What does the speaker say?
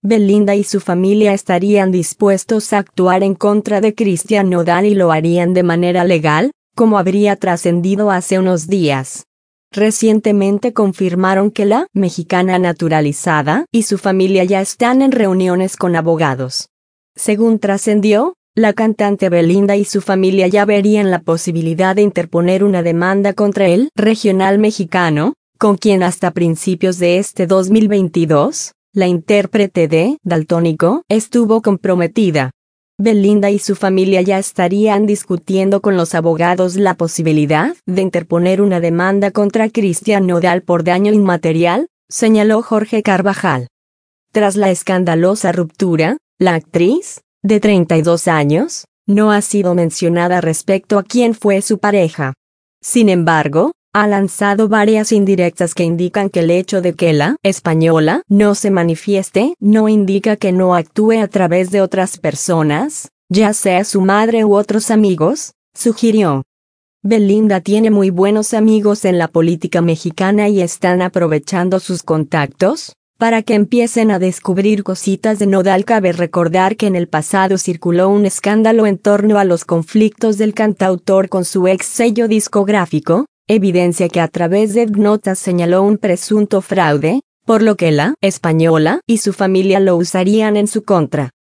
Belinda y su familia estarían dispuestos a actuar en contra de Cristian Nodal y lo harían de manera legal, como habría trascendido hace unos días. Recientemente confirmaron que la mexicana naturalizada y su familia ya están en reuniones con abogados. Según trascendió, la cantante Belinda y su familia ya verían la posibilidad de interponer una demanda contra el regional mexicano, con quien hasta principios de este 2022, la intérprete de Daltónico estuvo comprometida. Belinda y su familia ya estarían discutiendo con los abogados la posibilidad de interponer una demanda contra Cristian Nodal por daño inmaterial, señaló Jorge Carvajal. Tras la escandalosa ruptura, la actriz, de 32 años, no ha sido mencionada respecto a quién fue su pareja. Sin embargo, ha lanzado varias indirectas que indican que el hecho de que la española no se manifieste no indica que no actúe a través de otras personas, ya sea su madre u otros amigos, sugirió. Belinda tiene muy buenos amigos en la política mexicana y están aprovechando sus contactos para que empiecen a descubrir cositas de Nodal. Cabe recordar que en el pasado circuló un escándalo en torno a los conflictos del cantautor con su ex sello discográfico, evidencia que a través de notas señaló un presunto fraude, por lo que la española y su familia lo usarían en su contra.